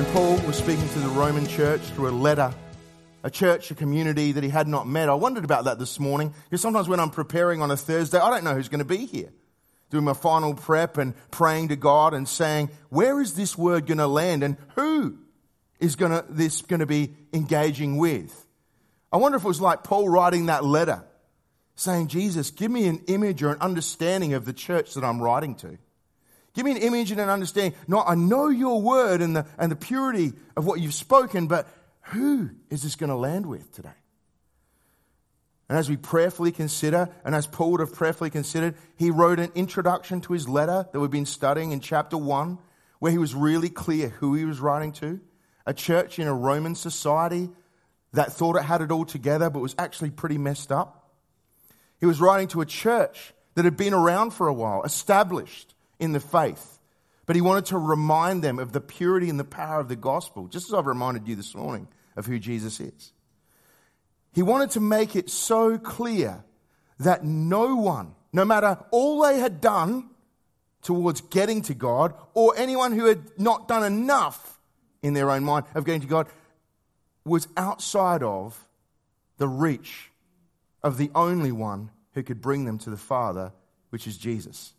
Paul was speaking to the Roman church through a letter, a church, a community that he had not met. I wondered about that this morning, because sometimes when I'm preparing on a Thursday, I don't know who's going to be here. Doing my final prep and praying to God and saying, where is this word going to land and who is this going to be engaging with? I wonder if it was like Paul writing that letter, saying, Jesus, give me an image or an understanding of the church that I'm writing to. Give me an image and an understanding. Not, I know your word and the purity of what you've spoken, but who is this going to land with today? And as we prayerfully consider, and as Paul would have prayerfully considered, he wrote an introduction to his letter that we've been studying in chapter 1, where he was really clear who he was writing to. A church in a Roman society that thought it had it all together, but was actually pretty messed up. He was writing to a church that had been around for a while, established in the faith. But he wanted to remind them of the purity and the power of the gospel, just as I've reminded you this morning of who Jesus is. He wanted to make it so clear that no one, no matter all they had done towards getting to God, or anyone who had not done enough in their own mind of getting to God, was outside of the reach of the only one who could bring them to the Father, which is Jesus.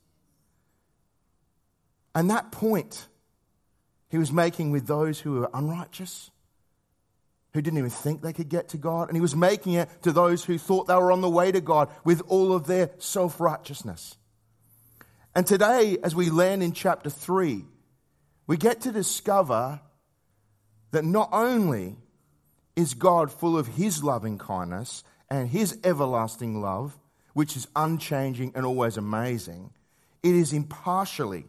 And that point he was making with those who were unrighteous, who didn't even think they could get to God. And he was making it to those who thought they were on the way to God with all of their self-righteousness. And today, as we land in chapter 3, we get to discover that not only is God full of his loving kindness and his everlasting love, which is unchanging and always amazing, it is impartially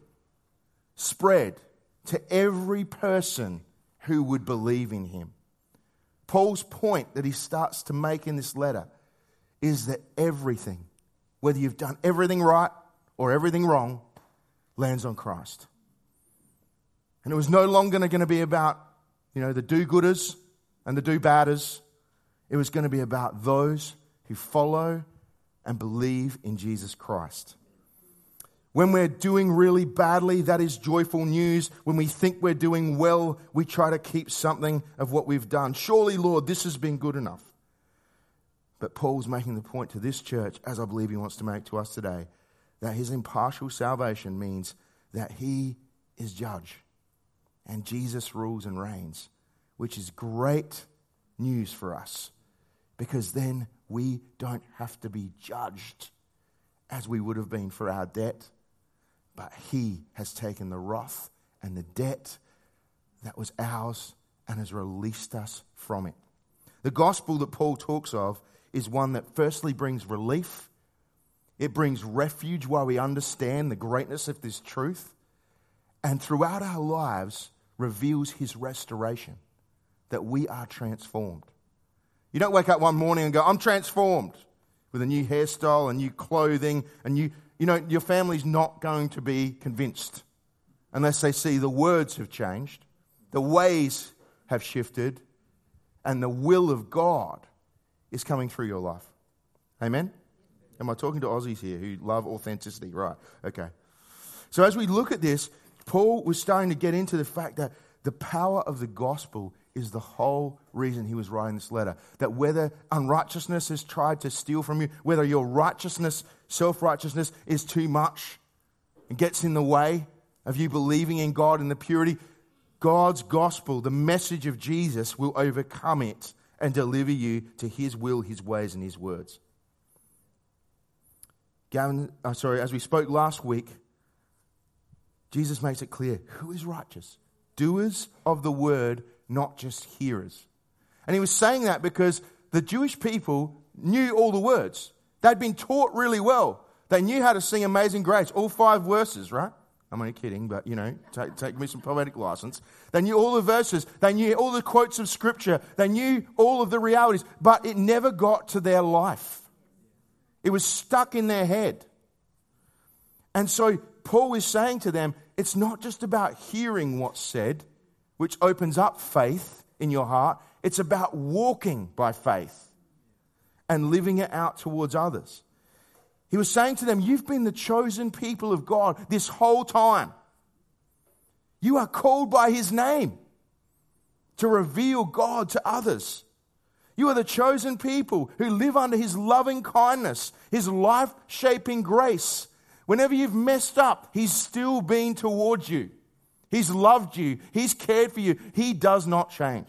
spread to every person who would believe in him. Paul's point that he starts to make in this letter is that everything, whether you've done everything right or everything wrong, lands on Christ. And it was no longer going to be about, the do-gooders and the do-badders. It was going to be about those who follow and believe in Jesus Christ. When we're doing really badly, that is joyful news. When we think we're doing well, we try to keep something of what we've done. Surely, Lord, this has been good enough. But Paul's making the point to this church, as I believe he wants to make to us today, that his impartial salvation means that he is judge and Jesus rules and reigns, which is great news for us, because then we don't have to be judged as we would have been for our debt. But he has taken the wrath and the debt that was ours and has released us from it. The gospel that Paul talks of is one that firstly brings relief. It brings refuge while we understand the greatness of this truth. And throughout our lives reveals his restoration, that we are transformed. You don't wake up one morning and go, I'm transformed, with a new hairstyle and new clothing and your family's not going to be convinced unless they see the words have changed, the ways have shifted, and the will of God is coming through your life. Amen? Am I talking to Aussies here who love authenticity? Right, okay. So as we look at this, Paul was starting to get into the fact that the power of the gospel is the whole reason he was writing this letter. That whether unrighteousness has tried to steal from you, whether your righteousness, self-righteousness is too much and gets in the way of you believing in God and the purity, God's gospel, the message of Jesus, will overcome it and deliver you to his will, his ways, and his words. As we spoke last week, Jesus makes it clear, who is righteous? Doers of the word, not just hearers. And he was saying that because the Jewish people knew all the words. They'd been taught really well. They knew how to sing Amazing Grace, all 5 verses, right? I'm only kidding, but, take me some poetic license. They knew all the verses. They knew all the quotes of Scripture. They knew all of the realities, but it never got to their life. It was stuck in their head. And so Paul is saying to them, it's not just about hearing what's said, which opens up faith in your heart. It's about walking by faith and living it out towards others. He was saying to them, you've been the chosen people of God this whole time. You are called by his name. to reveal God to others. You are the chosen people who live under His loving kindness, His life-shaping grace. Whenever you've messed up, He's still been towards you. He's loved you. He's cared for you. He does not change.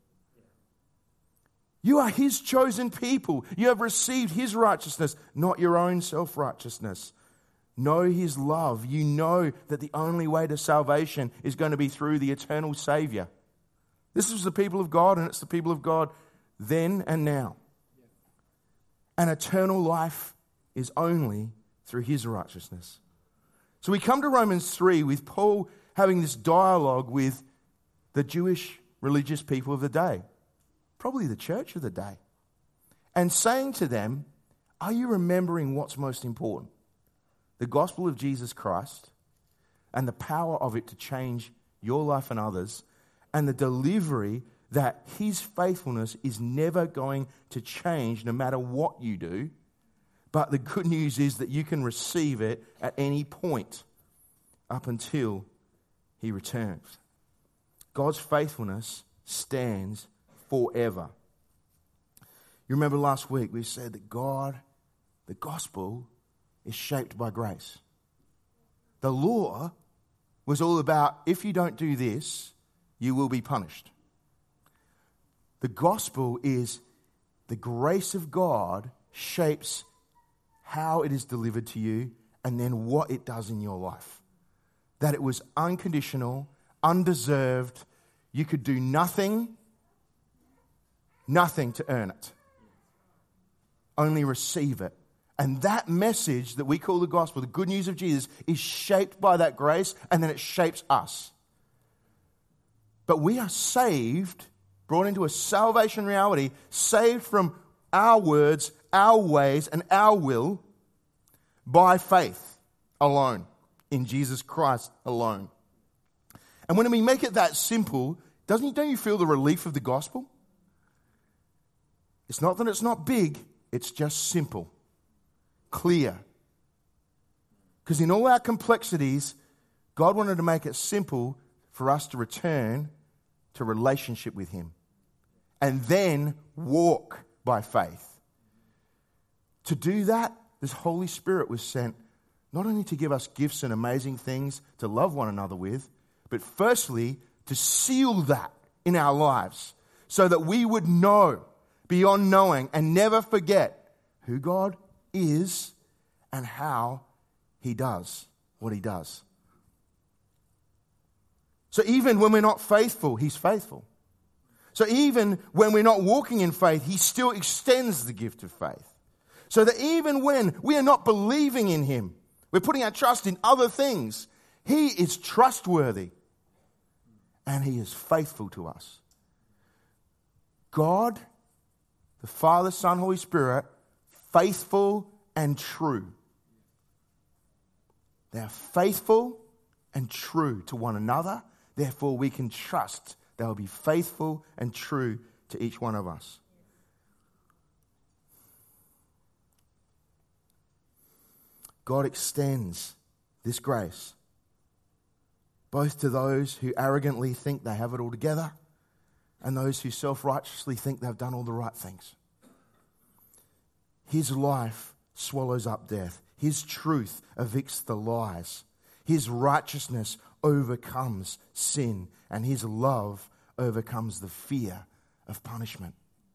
You are His chosen people. You have received His righteousness, not your own self-righteousness. Know His love. You know that the only way to salvation is going to be through the eternal Savior. This is the people of God, and it's the people of God then and now. And eternal life is only through His righteousness. So we come to Romans 3 with Paul having this dialogue with the Jewish religious people of the day, probably the church of the day, and saying to them, are you remembering what's most important? The gospel of Jesus Christ and the power of it to change your life and others, and the delivery that His faithfulness is never going to change no matter what you do. But the good news is that you can receive it at any point up until He returns. God's faithfulness stands forever. You remember last week we said that God, the gospel, is shaped by grace. The law was all about, if you don't do this, you will be punished. The gospel is the grace of God shapes how it is delivered to you and then what it does in your life. That it was unconditional, undeserved. You could do nothing to earn it. Only receive it. And that message that we call the gospel, the good news of Jesus, is shaped by that grace, and then it shapes us. But we are saved, brought into a salvation reality, saved from our words, our ways, and our will by faith alone, in Jesus Christ alone. And when we make it that simple, don't you feel the relief of the gospel? It's not that it's not big, it's just simple, clear. Because in all our complexities, God wanted to make it simple for us to return to relationship with Him and then walk by faith. To do that, this Holy Spirit was sent not only to give us gifts and amazing things to love one another with, but firstly, to seal that in our lives so that we would know beyond knowing and never forget who God is and how He does what He does. So even when we're not faithful, He's faithful. So even when we're not walking in faith, He still extends the gift of faith. So that even when we are not believing in Him, we're putting our trust in other things, He is trustworthy and He is faithful to us. God, the Father, Son, Holy Spirit, faithful and true. They are faithful and true to one another. Therefore, we can trust they will be faithful and true to each one of us. God extends this grace both to those who arrogantly think they have it all together and those who self-righteously think they've done all the right things. His life swallows up death. His truth evicts the lies. His righteousness overcomes sin, and His love overcomes the fear of punishment.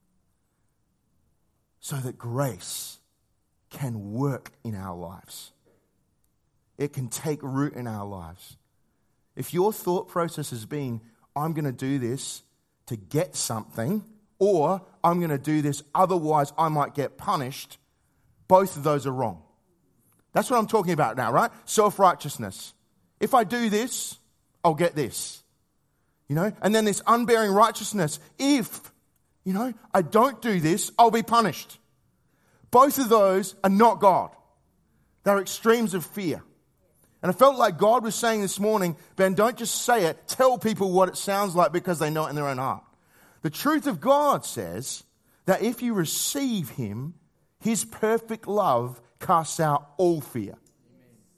So that grace can work in our lives. It can take root in our lives. If your thought process has been, I'm going to do this to get something, or I'm going to do this otherwise I might get punished, both of those are wrong. That's what I'm talking about now, right? Self-righteousness. If I do this, I'll get this. And then this unbearing righteousness. If, I don't do this, I'll be punished. Both of those are not God. They're extremes of fear. And I felt like God was saying this morning, Ben, don't just say it. Tell people what it sounds like because they know it in their own heart. The truth of God says that if you receive Him, His perfect love casts out all fear.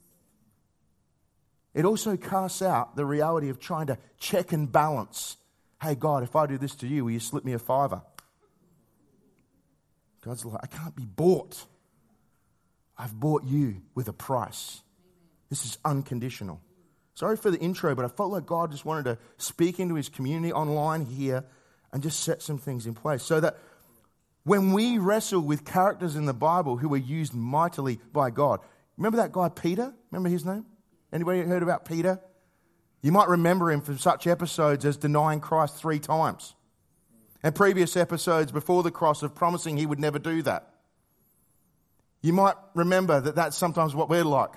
It also casts out the reality of trying to check and balance hey, God, if I do this to you, will you slip me a $5? God's like, I can't be bought. I've bought you with a price. This is unconditional. Sorry for the intro, but I felt like God just wanted to speak into his community online here and just set some things in place so that when we wrestle with characters in the Bible who were used mightily by God. Remember that guy Peter? Remember his name? Anybody heard about Peter? You might remember him from such episodes as denying Christ 3 times. And previous episodes before the cross of promising he would never do that. You might remember that that's sometimes what we're like.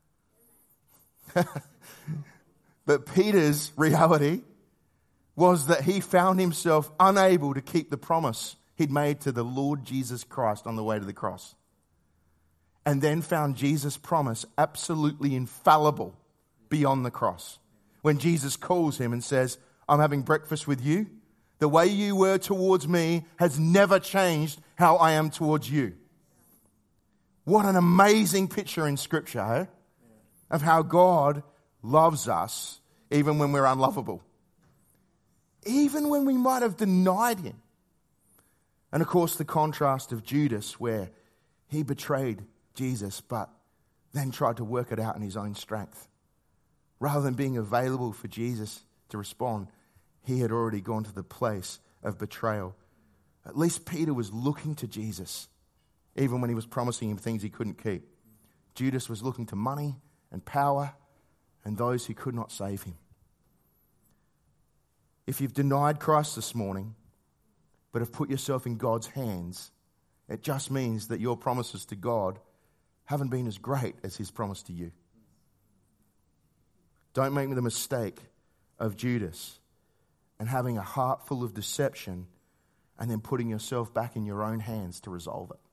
But Peter's reality was that he found himself unable to keep the promise he'd made to the Lord Jesus Christ on the way to the cross. And then found Jesus' promise absolutely infallible beyond the cross. When Jesus calls him and says, I'm having breakfast with you. The way you were towards me has never changed how I am towards you. What an amazing picture in Scripture, eh? Of how God loves us even when we're unlovable. Even when we might have denied him. And of course the contrast of Judas where he betrayed Jesus but then tried to work it out in his own strength. Rather than being available for Jesus to respond, he had already gone to the place of betrayal. At least Peter was looking to Jesus, even when he was promising him things he couldn't keep. Judas was looking to money and power and those who could not save him. If you've denied Christ this morning, but have put yourself in God's hands, it just means that your promises to God haven't been as great as his promise to you. Don't make the mistake of Judas and having a heart full of deception and then putting yourself back in your own hands to resolve it.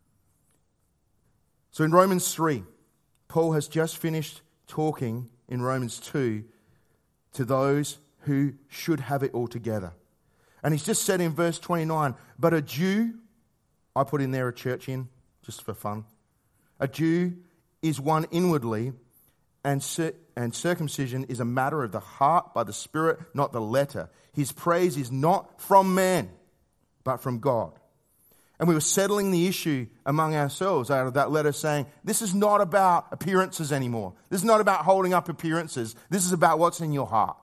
So in Romans 3, Paul has just finished talking in Romans 2 to those who should have it all together. And he's just said in verse 29, but a Jew, I put in there a church in, just for fun. A Jew is one inwardly, and circumcision is a matter of the heart by the Spirit, not the letter. His praise is not from man, but from God. And we were settling the issue among ourselves out of that letter saying, this is not about appearances anymore. This is not about holding up appearances. This is about what's in your heart.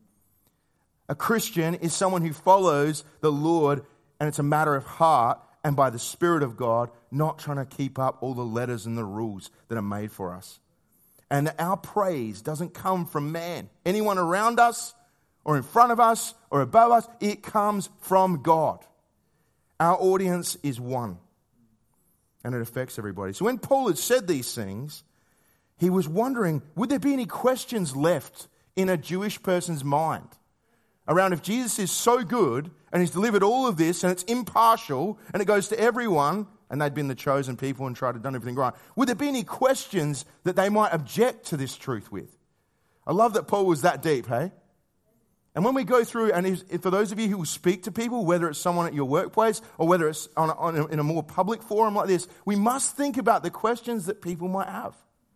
A Christian is someone who follows the Lord, and it's a matter of heart and by the Spirit of God, not trying to keep up all the letters and the rules that are made for us. And that our praise doesn't come from man. Anyone around us or in front of us or above us, it comes from God. Our audience is one. And it affects everybody. So when Paul had said these things, he was wondering, would there be any questions left in a Jewish person's mind around if Jesus is so good and he's delivered all of this and it's impartial and it goes to everyone, and they'd been the chosen people and tried to done everything right, would there be any questions that they might object to this truth with? I love that Paul was that deep, hey? And when we go through, and for those of you who will speak to people, whether it's someone at your workplace or whether it's in a more public forum like this, we must think about the questions that people might have.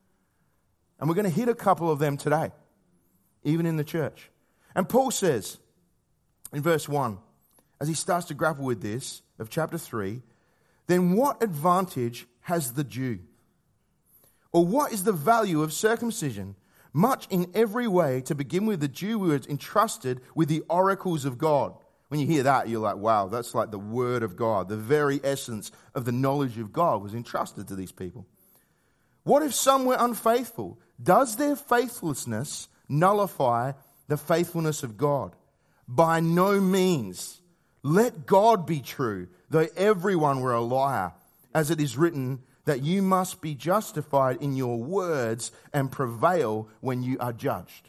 And we're going to hit a couple of them today, even in the church. And Paul says in verse 1, as he starts to grapple with this, of chapter 3, then what advantage has the Jew? Or what is the value of circumcision? Much in every way. To begin with, the Jew was entrusted with the oracles of God. When you hear that, you're like, wow, that's like the word of God. The very essence of the knowledge of God was entrusted to these people. What if some were unfaithful? Does their faithlessness nullify the faithfulness of God? By no means. Let God be true, though everyone were a liar, as it is written, that you must be justified in your words and prevail when you are judged.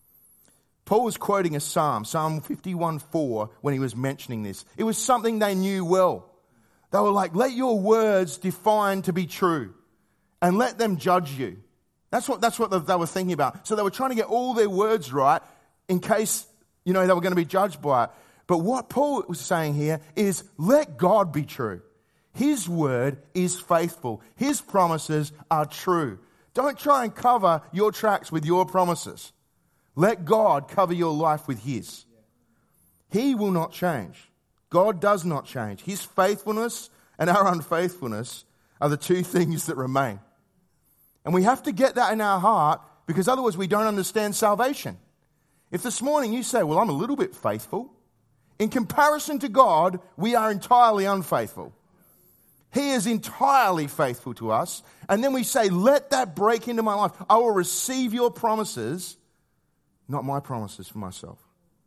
Paul was quoting a psalm, Psalm 51:4, when he was mentioning this. It was something they knew well. They were like, let your words define to be true and let them judge you. That's what they were thinking about. So they were trying to get all their words right in case, they were going to be judged by it. But what Paul was saying here is let God be true. His word is faithful. His promises are true. Don't try and cover your tracks with your promises. Let God cover your life with his. He will not change. God does not change. His faithfulness and our unfaithfulness are the two things that remain. And we have to get that in our heart, because otherwise we don't understand salvation. If this morning you say, well, I'm a little bit faithful, in comparison to God, we are entirely unfaithful. He is entirely faithful to us. And then we say, let that break into my life. I will receive your promises, not my promises for myself.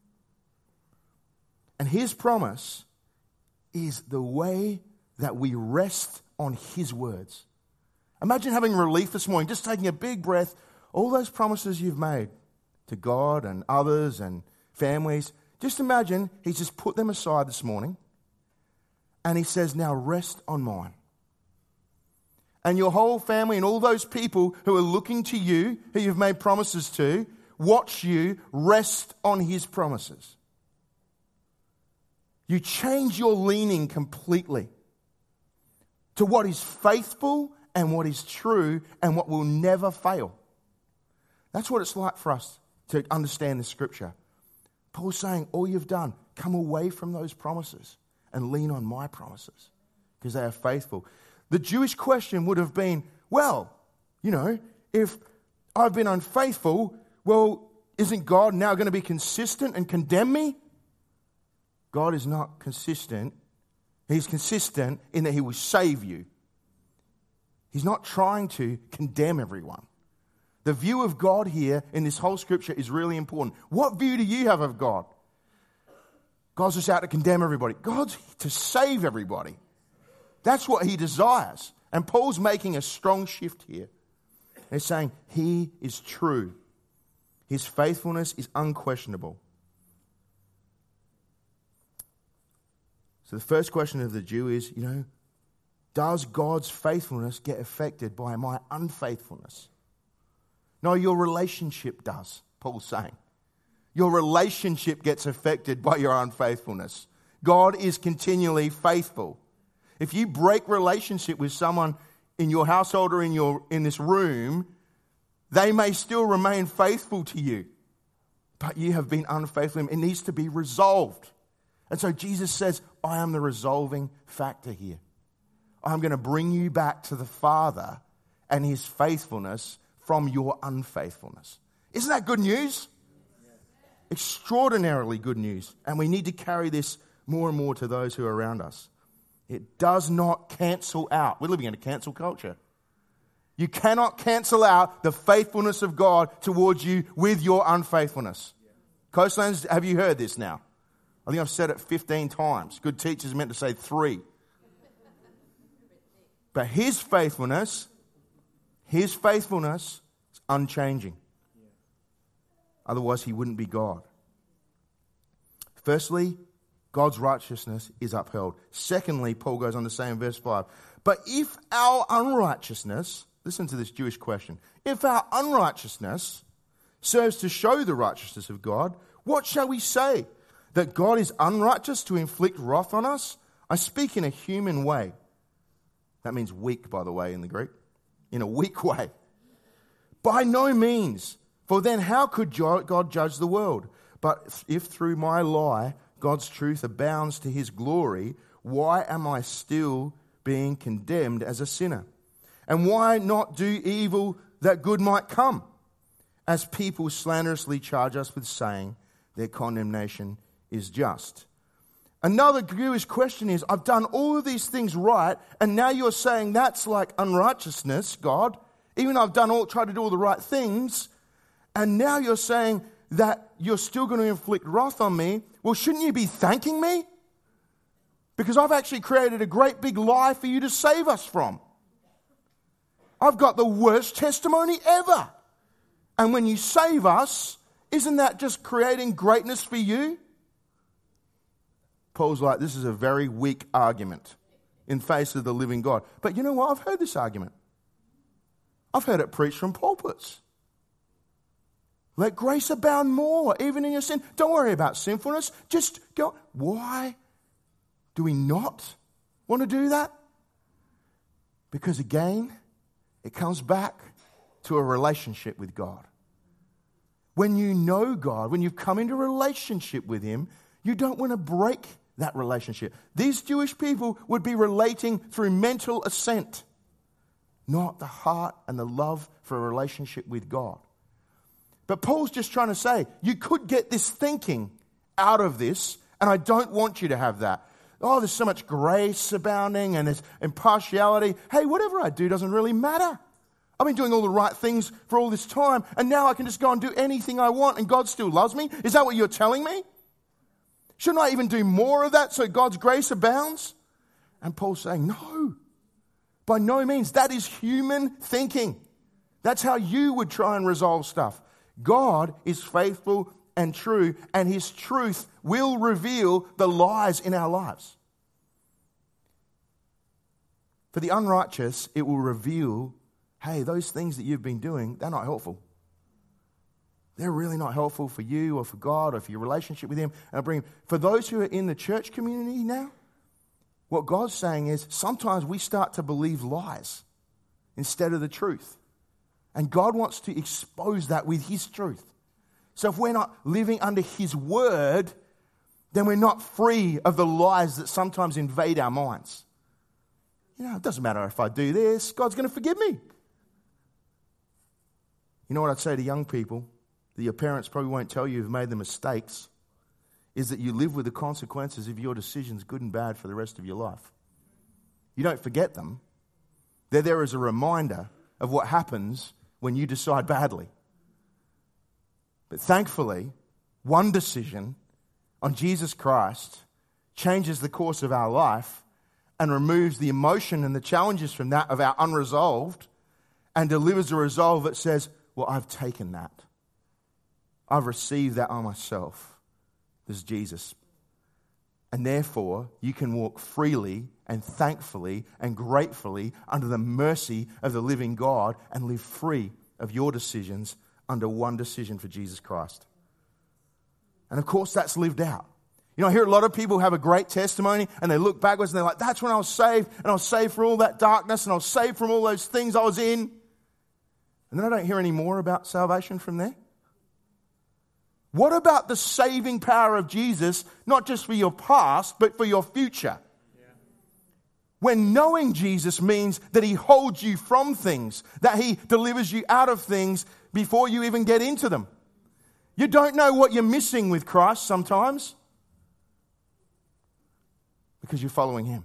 And his promise is the way that we rest on his words. Imagine having relief this morning, just taking a big breath. All those promises you've made to God and others and families, just imagine he's just put them aside this morning. And he says, now rest on mine. And your whole family and all those people who are looking to you, who you've made promises to, watch you rest on his promises. You change your leaning completely to what is faithful and what is true and what will never fail. That's what it's like for us to understand the scripture. Paul's saying, all you've done, come away from those promises and lean on my promises because they are faithful. The Jewish question would have been, well, if I've been unfaithful, well, isn't God now going to be consistent and condemn me? God is not consistent. He's consistent in that he will save you. He's not trying to condemn everyone. The view of God here in this whole scripture is really important. What view do you have of God? God's just out to condemn everybody. God's to save everybody. That's what he desires. And Paul's making a strong shift here. He's saying he is true. His faithfulness is unquestionable. So the first question of the Jew is, does God's faithfulness get affected by my unfaithfulness? No, your relationship does, Paul's saying. Your relationship gets affected by your unfaithfulness. God is continually faithful. If you break relationship with someone in your household or in this room, they may still remain faithful to you, but you have been unfaithful. It needs to be resolved. And so Jesus says, I am the resolving factor here. I'm going to bring you back to the Father and his faithfulness from your unfaithfulness. Isn't that good news? Extraordinarily good news. And we need to carry this more and more to those who are around us. It does not cancel out. We're living in a cancel culture. You cannot cancel out the faithfulness of God towards you with your unfaithfulness. Coastlands, have you heard this now? I think I've said it 15 times. Good teachers are meant to say 3. But his faithfulness is unchanging. Otherwise, he wouldn't be God. Firstly, God's righteousness is upheld. Secondly, Paul goes on to say in verse 5, but if our unrighteousness, listen to this Jewish question, if our unrighteousness serves to show the righteousness of God, what shall we say? That God is unrighteous to inflict wrath on us? I speak in a human way. That means weak, by the way, in the Greek. In a weak way. By no means. For then how could God judge the world? But if through my lie God's truth abounds to his glory, why am I still being condemned as a sinner? And why not do evil that good might come? As people slanderously charge us with saying their condemnation is just. Another Jewish question is, I've done all of these things right, and now you're saying that's like unrighteousness, God. Even though I've tried to do all the right things, and now you're saying that you're still going to inflict wrath on me. Well, shouldn't you be thanking me? Because I've actually created a great big lie for you to save us from. I've got the worst testimony ever. And when you save us, isn't that just creating greatness for you? Paul's like, this is a very weak argument in face of the living God. But you know what? I've heard this argument. I've heard it preached from pulpits. Let grace abound more, even in your sin. Don't worry about sinfulness. Just go. Why do we not want to do that? Because again, it comes back to a relationship with God. When you know God, when you've come into a relationship with him, You don't want to break that relationship. These Jewish people would be relating through mental assent, not the heart and the love for a relationship with God. But Paul's just trying to say, you could get this thinking out of this, and I don't want you to have that. Oh, there's so much grace abounding and there's impartiality. Hey, whatever I do doesn't really matter. I've been doing all the right things for all this time, and now I can just go and do anything I want, and God still loves me? Is that what you're telling me? Shouldn't I even do more of that so God's grace abounds? And Paul's saying, no, by no means. That is human thinking. That's how you would try and resolve stuff. God is faithful and true, and his truth will reveal the lies in our lives. For the unrighteous, it will reveal, hey, those things that you've been doing, they're not helpful. They're really not helpful for you or for God or for your relationship with him. And for those who are in the church community now, what God's saying is sometimes we start to believe lies instead of the truth. And God wants to expose that with his truth. So if we're not living under his word, then we're not free of the lies that sometimes invade our minds. You know, it doesn't matter if I do this, God's going to forgive me. You know what I'd say to young people, that your parents probably won't tell you who've made the mistakes, is that you live with the consequences of your decisions, good and bad, for the rest of your life. You don't forget them. They're there as a reminder of what happens when you decide badly. But thankfully, one decision on Jesus Christ changes the course of our life and removes the emotion and the challenges from that of our unresolved and delivers a resolve that says, well, I've taken that. I've received that on myself. There's Jesus. And therefore, you can walk freely and thankfully and gratefully under the mercy of the living God and live free of your decisions under one decision for Jesus Christ. And of course, that's lived out. You know, I hear a lot of people have a great testimony and they look backwards and they're like, that's when I was saved, and I was saved from all that darkness, and I was saved from all those things I was in. And then I don't hear any more about salvation from there. What about the saving power of Jesus, not just for your past, but for your future? Yeah. When knowing Jesus means that he holds you from things, that he delivers you out of things before you even get into them. You don't know what you're missing with Christ sometimes because you're following him.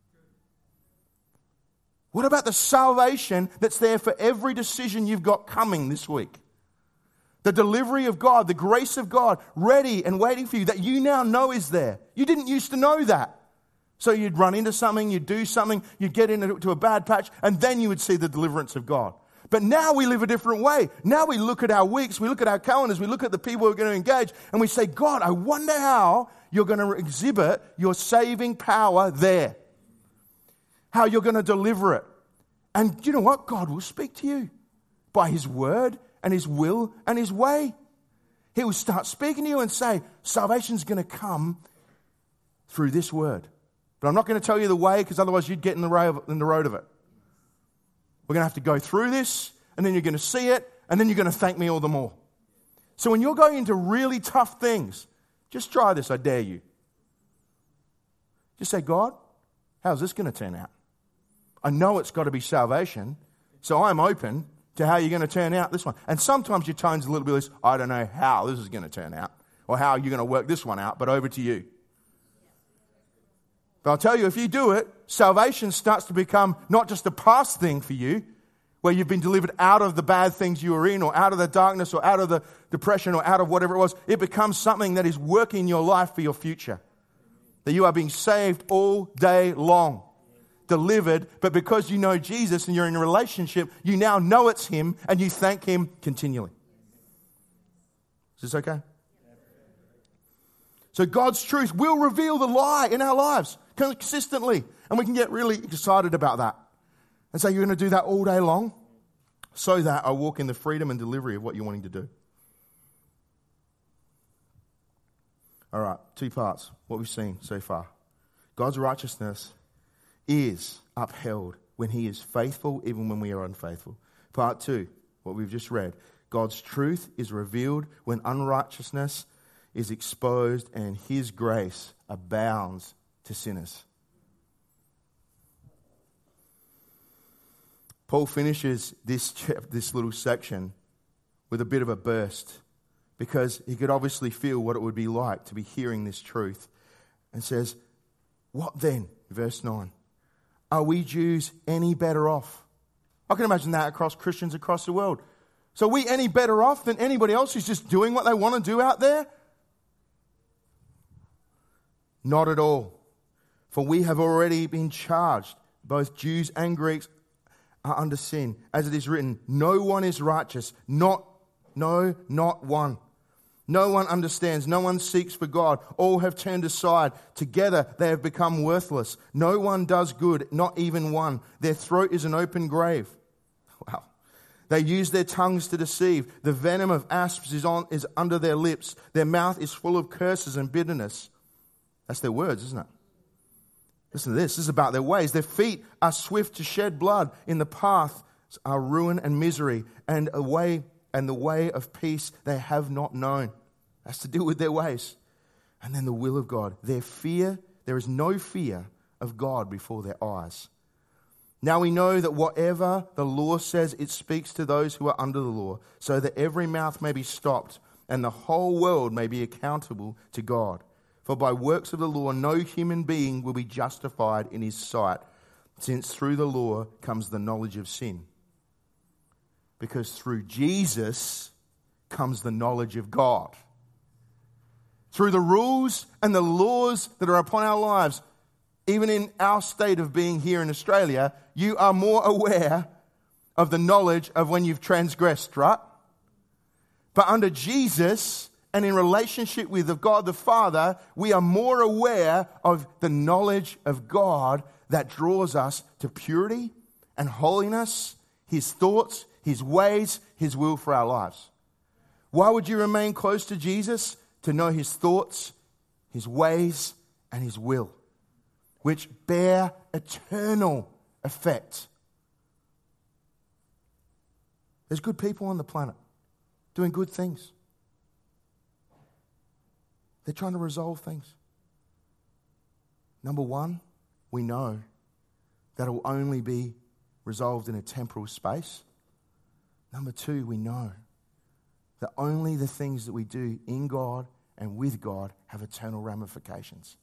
What about the salvation that's there for every decision you've got coming this week? The delivery of God, the grace of God, ready and waiting for you, that you now know is there. You didn't used to know that. So you'd run into something, you'd do something, you'd get into a bad patch, and then you would see the deliverance of God. But now we live a different way. Now we look at our weeks, we look at our calendars, we look at the people who are going to engage, and we say, God, I wonder how you're going to exhibit your saving power there. How you're going to deliver it. And you know what? God will speak to you by his word and his will and his way. He will start speaking to you and say, salvation's going to come through this word. But I'm not going to tell you the way, because otherwise you'd get in the road of it. We're going to have to go through this, and then you're going to see it, and then you're going to thank me all the more. So when you're going into really tough things, just try this, I dare you. Just say, God, how's this going to turn out? I know it's got to be salvation, so I'm open to how you're going to turn out this one. And sometimes your tone's a little bit less, I don't know how this is going to turn out, or how you're going to work this one out, but over to you. But I'll tell you, if you do it, salvation starts to become not just a past thing for you, where you've been delivered out of the bad things you were in, or out of the darkness, or out of the depression, or out of whatever it was. It becomes something that is working in your life for your future. That you are being saved all day long, delivered, but because you know Jesus and you're in a relationship, you now know it's him, and you thank him continually. Is this okay? So God's truth will reveal the lie in our lives consistently. And we can get really excited about that. And say, you're going to do that all day long so that I walk in the freedom and delivery of what you're wanting to do. All right, 2 parts, what we've seen so far. God's righteousness is upheld when he is faithful, even when we are unfaithful. Part 2, what we've just read. God's truth is revealed when unrighteousness is exposed and his grace abounds to sinners. Paul finishes this little section with a bit of a burst, because he could obviously feel what it would be like to be hearing this truth, and says, what then? Verse 9. Are we Jews any better off? I can imagine that across Christians across the world. So are we any better off than anybody else who's just doing what they want to do out there? Not at all. For we have already been charged, both Jews and Greeks are under sin. As it is written, no one is righteous, not one. No one understands, no one seeks for God. All have turned aside. Together they have become worthless. No one does good, not even one. Their throat is an open grave. Wow. They use their tongues to deceive. The venom of asps is under their lips. Their mouth is full of curses and bitterness. That's their words, isn't it? Listen to this. This is about their ways. Their feet are swift to shed blood. In the paths are ruin and misery, and the way of peace they have not known. That's to do with their ways. And then the will of God. There is no fear of God before their eyes. Now we know that whatever the law says, it speaks to those who are under the law, so that every mouth may be stopped and the whole world may be accountable to God. For by works of the law, no human being will be justified in his sight, since through the law comes the knowledge of sin. Because through Jesus comes the knowledge of God. Through the rules and the laws that are upon our lives, even in our state of being here in Australia, you are more aware of the knowledge of when you've transgressed, right? But under Jesus and in relationship with God the Father, we are more aware of the knowledge of God that draws us to purity and holiness, His thoughts, His ways, His will for our lives. Why would you remain close to Jesus? To know His thoughts, His ways, and His will, which bear eternal effect. There's good people on the planet doing good things. They're trying to resolve things. Number one, we know that it will only be resolved in a temporal space. Number two, we know that only the things that we do in God and with God have eternal ramifications.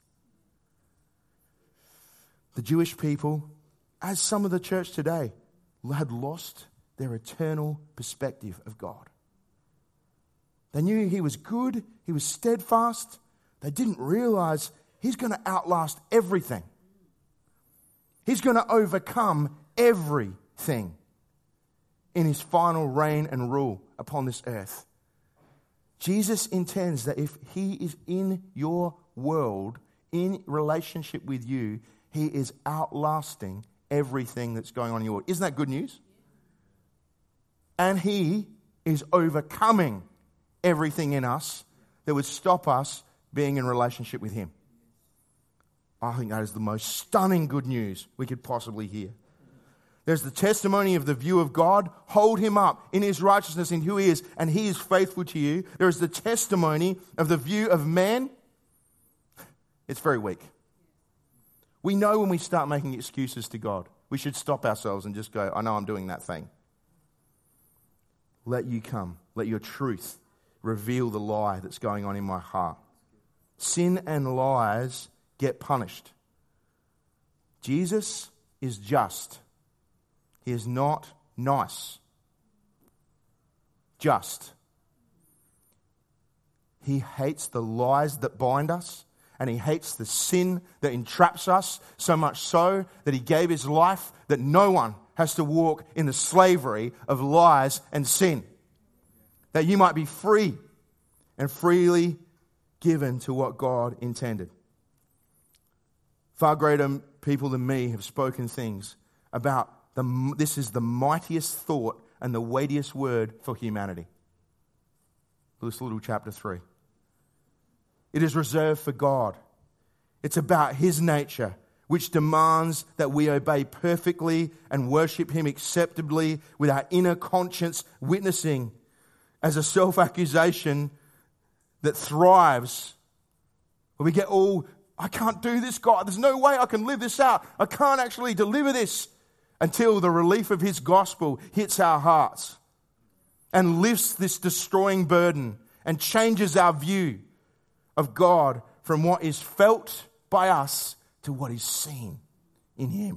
The Jewish people, as some of the church today, had lost their eternal perspective of God. They knew He was good, He was steadfast. They didn't realize He's going to outlast everything. He's going to overcome everything in His final reign and rule upon this earth. Jesus intends that if He is in your world, in relationship with you, He is outlasting everything that's going on in your world. Isn't that good news? And He is overcoming everything in us that would stop us being in relationship with Him. I think that is the most stunning good news we could possibly hear. There's the testimony of the view of God. Hold Him up in His righteousness, in who He is, and He is faithful to you. There is the testimony of the view of man. It's very weak. We know when we start making excuses to God, we should stop ourselves and just go, I know I'm doing that thing. Let You come. Let Your truth reveal the lie that's going on in my heart. Sin and lies get punished. Jesus is just. He is not nice. Just. He hates the lies that bind us, and He hates the sin that entraps us, so much so that He gave His life that no one has to walk in the slavery of lies and sin. That you might be free and freely given to what God intended. Far greater people than me have spoken things about this is the mightiest thought and the weightiest word for humanity. This little chapter 3. It is reserved for God. It's about His nature, which demands that we obey perfectly and worship Him acceptably with our inner conscience witnessing as a self-accusation that thrives, where we get all, I can't do this, God. There's no way I can live this out. I can't actually deliver this, until the relief of his gospel hits our hearts and lifts this destroying burden and changes our view of God from what is felt by us to what is seen in him.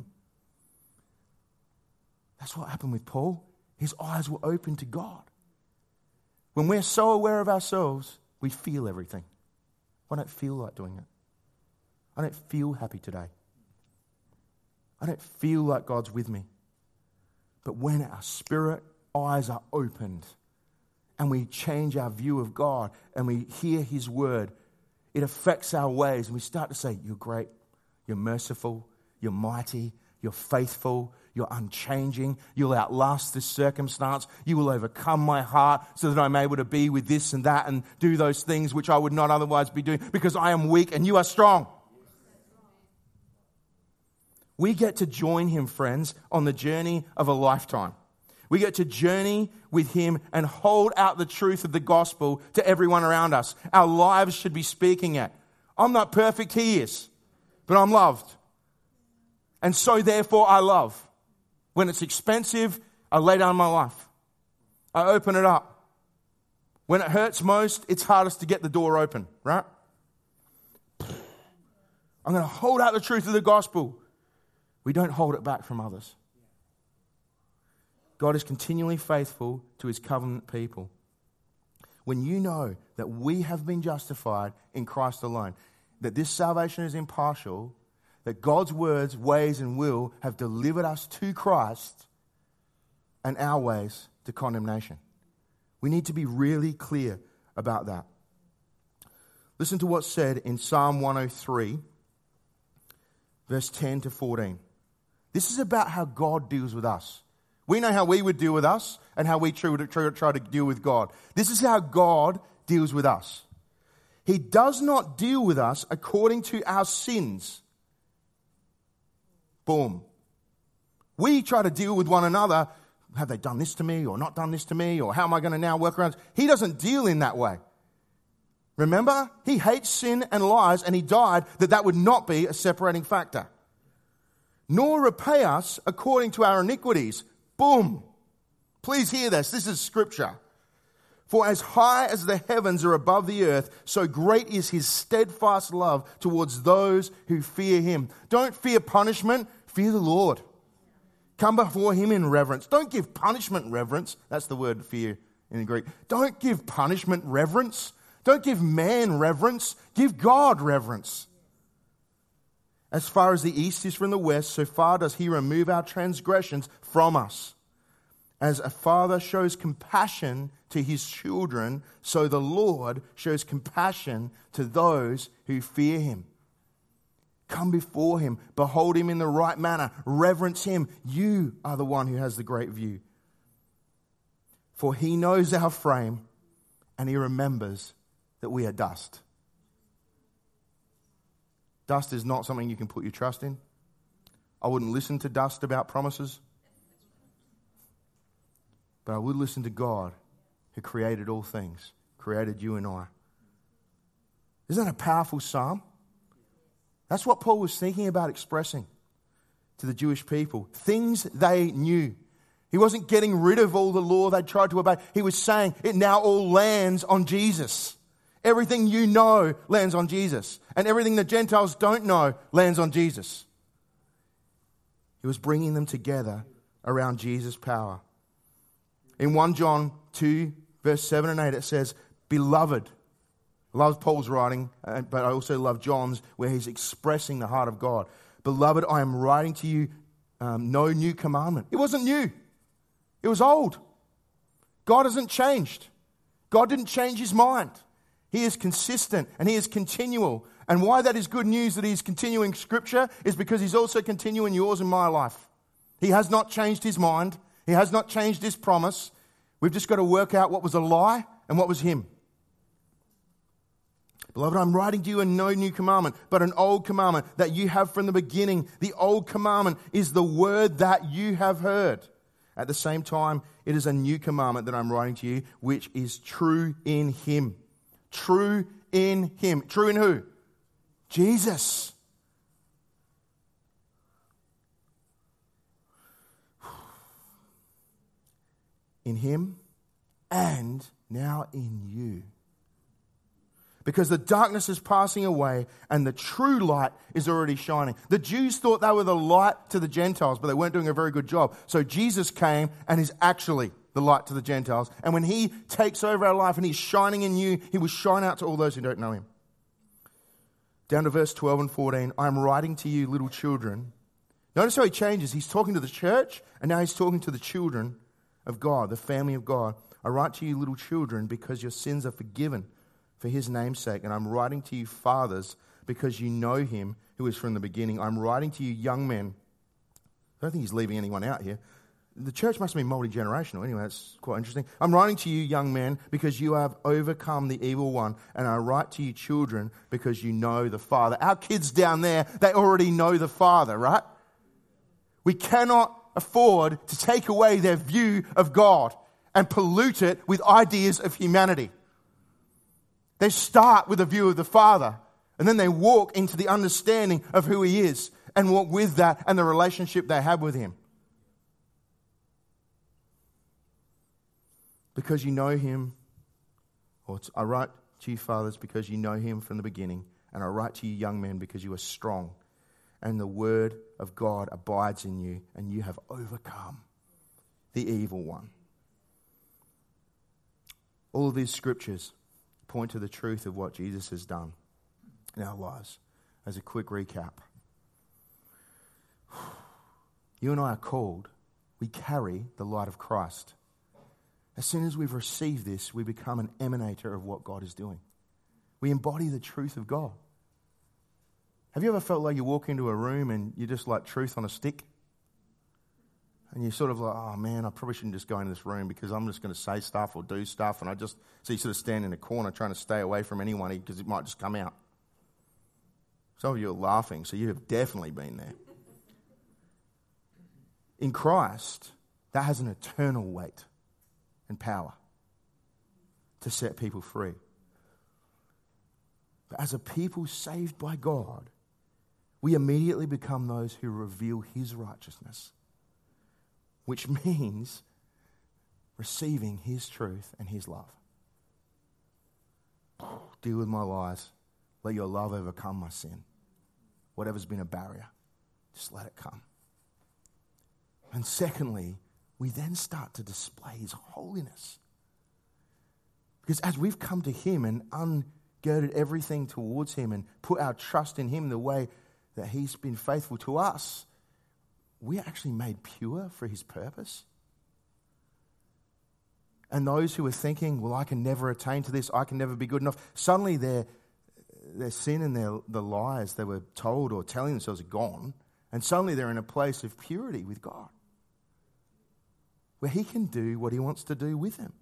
That's what happened with Paul. His eyes were open to God. When we're so aware of ourselves, we feel everything. I don't feel like doing it. I don't feel happy today. I don't feel like God's with me. But when our spirit eyes are opened and we change our view of God and we hear his word, it affects our ways and we start to say, you're great, you're merciful, you're mighty, you're faithful, you're unchanging, you'll outlast this circumstance, you will overcome my heart so that I'm able to be with this and that and do those things which I would not otherwise be doing because I am weak and you are strong. We get to join him, friends, on the journey of a lifetime. We get to journey with him and hold out the truth of the gospel to everyone around us. Our lives should be speaking it. I'm not perfect, he is, but I'm loved. And so therefore I love. When it's expensive, I lay down my life. I open it up. When it hurts most, it's hardest to get the door open, right? I'm going to hold out the truth of the gospel. We don't hold it back from others. God is continually faithful to his covenant people. When you know that we have been justified in Christ alone, that this salvation is impartial, that God's words, ways, and will have delivered us to Christ and our ways to condemnation. We need to be really clear about that. Listen to what's said in Psalm 103, verse 10 to 14. This is about how God deals with us. We know how we would deal with us and how we try to deal with God. This is how God deals with us. He does not deal with us according to our sins. Boom. We try to deal with one another. Have they done this to me or not done this to me? Or how am I going to now work around? He doesn't deal in that way. Remember, he hates sin and lies, and he died that would not be a separating factor. Nor repay us according to our iniquities. Boom. Please hear this. This is scripture. For as high as the heavens are above the earth, so great is his steadfast love towards those who fear him. Don't fear punishment, fear the Lord. Come before him in reverence. Don't give punishment reverence. That's the word fear in the Greek. Don't give punishment reverence. Don't give man reverence. Give God reverence. As far as the east is from the west, so far does he remove our transgressions from us. As a father shows compassion to his children, so the Lord shows compassion to those who fear him. Come before him, behold him in the right manner, reverence him. You are the one who has the great view. For he knows our frame, and he remembers that we are dust. Dust is not something you can put your trust in. I wouldn't listen to dust about promises. But I would listen to God who created all things, created you and I. Isn't that a powerful psalm? That's what Paul was thinking about expressing to the Jewish people. Things they knew. He wasn't getting rid of all the law they tried to obey. He was saying it now all lands on Jesus. Everything you know lands on Jesus. And everything the Gentiles don't know lands on Jesus. He was bringing them together around Jesus' power. In 1 John 2, verse 7 and 8, it says, Beloved. I love Paul's writing, but I also love John's, where he's expressing the heart of God. Beloved, I am writing to you no new commandment. It wasn't new. It was old. God hasn't changed. God didn't change his mind. He is consistent and he is continual. And why that is good news that he is continuing Scripture is because he's also continuing yours and my life. He has not changed his mind. He has not changed his promise. We've just got to work out what was a lie and what was him. Beloved, I'm writing to you no new commandment, but an old commandment that you have from the beginning. The old commandment is the word that you have heard. At the same time, it is a new commandment that I'm writing to you, which is true in him. True in him. True in who? Jesus. In him and now in you. Because the darkness is passing away and the true light is already shining. The Jews thought they were the light to the Gentiles, but they weren't doing a very good job. So Jesus came and is actually the light to the Gentiles. And when he takes over our life and he's shining in you, he will shine out to all those who don't know him. Down to verse 12 and 14. I am writing to you, little children. Notice how he changes. He's talking to the church and now he's talking to the children of God, the family of God. I write to you, little children, because your sins are forgiven for his name's sake. And I'm writing to you, fathers, because you know him who is from the beginning. I'm writing to you, young men. I don't think he's leaving anyone out here. The church must be multi-generational. Anyway, that's quite interesting. I'm writing to you, young men, because you have overcome the evil one. And I write to you, children, because you know the Father. Our kids down there, they already know the Father, right? We cannot afford to take away their view of God and pollute it with ideas of humanity. They start with a view of the Father, and then they walk into the understanding of who he is and walk with that and the relationship they have with him. Because you know him, I write to you, fathers, because you know him from the beginning, and I write to you, young men, because you are strong, and the word of God abides in you, and you have overcome the evil one. All of these scriptures point to the truth of what Jesus has done in our lives. As a quick recap, you and I are called, we carry the light of Christ. As soon as we've received this, we become an emanator of what God is doing. We embody the truth of God. Have you ever felt like you walk into a room and you're just like truth on a stick? And you're sort of like, oh man, I probably shouldn't just go into this room because I'm just going to say stuff or do stuff. And so you sort of stand in a corner trying to stay away from anyone because it might just come out. Some of you are laughing, so you have definitely been there. In Christ, that has an eternal weight and power to set people free. But as a people saved by God, we immediately become those who reveal his righteousness, which means receiving his truth and his love. Deal with my lies. Let your love overcome my sin. Whatever's been a barrier, just let it come. And secondly, we then start to display his holiness. Because as we've come to him and ungirded everything towards him and put our trust in him the way that he's been faithful to us, we're actually made pure for his purpose. And those who are thinking, well, I can never attain to this, I can never be good enough, suddenly their sin and the lies they were told or telling themselves are gone, and suddenly they're in a place of purity with God, where he can do what he wants to do with them.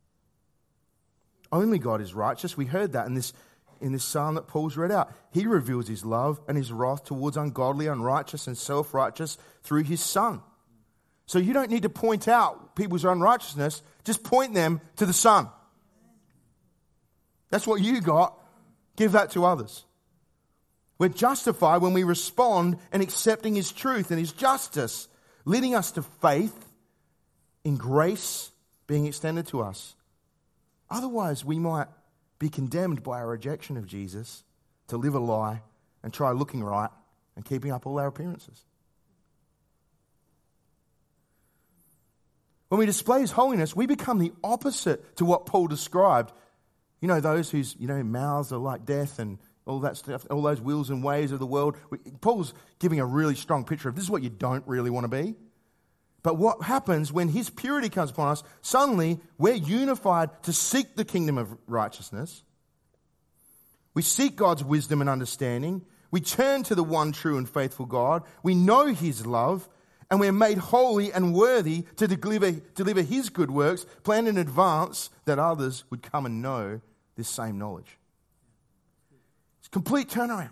Only God is righteous. We heard that in this psalm that Paul's read out. He reveals his love and his wrath towards ungodly, unrighteous, and self-righteous through his Son. So you don't need to point out people's unrighteousness. Just point them to the Son. That's what you got. Give that to others. We're justified when we respond and accepting his truth and his justice, leading us to faith in grace being extended to us. Otherwise, we might be condemned by our rejection of Jesus to live a lie and try looking right and keeping up all our appearances. When we display his holiness, we become the opposite to what Paul described. You know, those whose, mouths are like death and all that stuff, all those wills and ways of the world. Paul's giving a really strong picture of this is what you don't really want to be. But what happens when his purity comes upon us, suddenly we're unified to seek the kingdom of righteousness. We seek God's wisdom and understanding. We turn to the one true and faithful God. We know his love, and we're made holy and worthy to deliver his good works, planned in advance that others would come and know this same knowledge. It's a complete turnaround.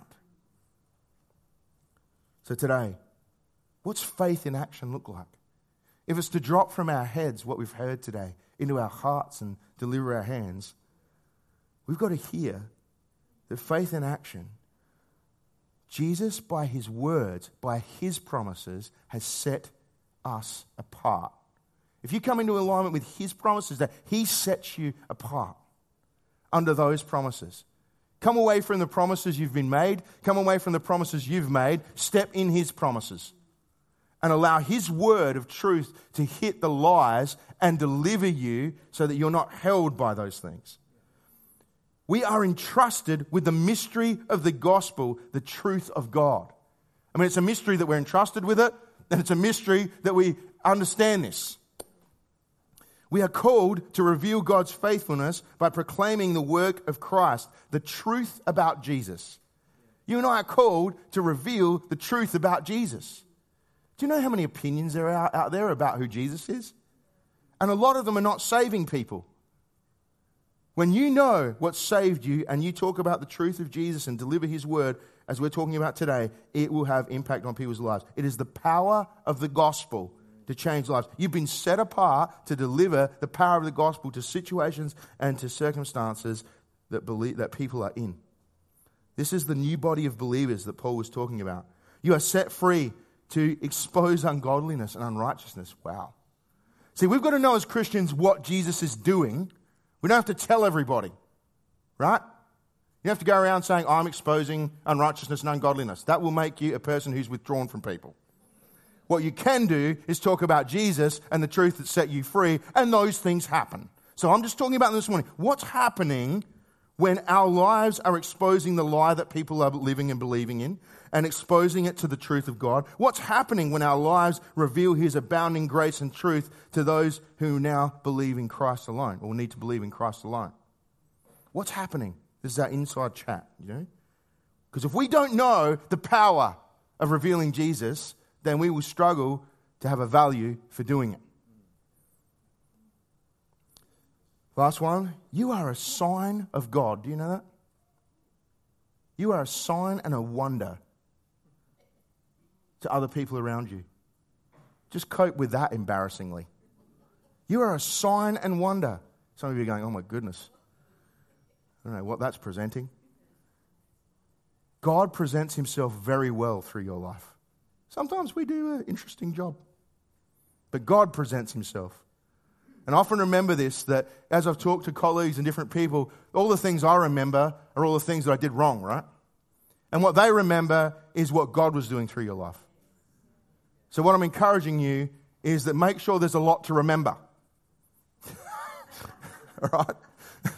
So today, what's faith in action look like? If it's to drop from our heads what we've heard today into our hearts and deliver our hands, We've got to hear that faith in action, Jesus, by his words, by his promises, has set us apart. If you come into alignment with his promises, that he sets you apart under those promises. Come away from the promises you've been made. Come away from the promises you've made. Step in his promises. And allow his word of truth to hit the lies and deliver you so that you're not held by those things. We are entrusted with the mystery of the gospel, the truth of God. I mean, it's a mystery that we're entrusted with it, and it's a mystery that we understand this. We are called to reveal God's faithfulness by proclaiming the work of Christ, the truth about Jesus. You and I are called to reveal the truth about Jesus. Do you know how many opinions there are out there about who Jesus is? And a lot of them are not saving people. When you know what saved you and you talk about the truth of Jesus and deliver his word, as we're talking about today, it will have impact on people's lives. It is the power of the gospel to change lives. You've been set apart to deliver the power of the gospel to situations and to circumstances that people are in. This is the new body of believers that Paul was talking about. You are set free to expose ungodliness and unrighteousness. Wow. See, we've got to know as Christians what Jesus is doing. We don't have to tell everybody, right? You have to go around saying, I'm exposing unrighteousness and ungodliness. That will make you a person who's withdrawn from people. What you can do is talk about Jesus and the truth that set you free, and those things happen. So I'm just talking about this morning. What's happening when our lives are exposing the lie that people are living and believing in and exposing it to the truth of God? What's happening when our lives reveal his abounding grace and truth to those who now believe in Christ alone or need to believe in Christ alone? What's happening? This is our inside chat, you know? Because if we don't know the power of revealing Jesus, then we will struggle to have a value for doing it. Last one, you are a sign of God. Do you know that? You are a sign and a wonder to other people around you. Just cope with that embarrassingly. You are a sign and wonder. Some of you are going, oh my goodness. I don't know what that's presenting. God presents himself very well through your life. Sometimes we do an interesting job. But God presents himself. And I often remember this, that as I've talked to colleagues and different people, all the things I remember are all the things that I did wrong, right? And what they remember is what God was doing through your life. So what I'm encouraging you is that make sure there's a lot to remember. All right?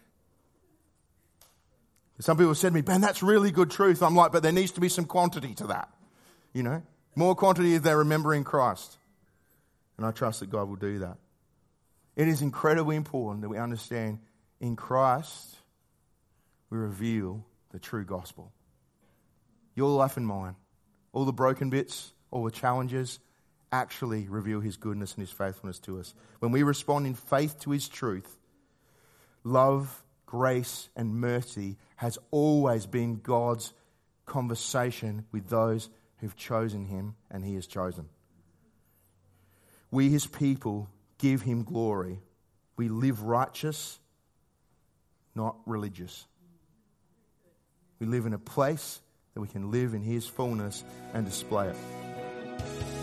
Some people said to me, Ben, that's really good truth. I'm like, but there needs to be some quantity to that. You know? More quantity if they're remembering Christ. And I trust that God will do that. It is incredibly important that we understand in Christ we reveal the true gospel. Your life and mine, all the broken bits, all the challenges, actually reveal his goodness and his faithfulness to us. When we respond in faith to his truth, love, grace, and mercy has always been God's conversation with those who've chosen him and he has chosen. We, his people, give him glory. We live righteous, not religious. We live in a place that we can live in his fullness and display it.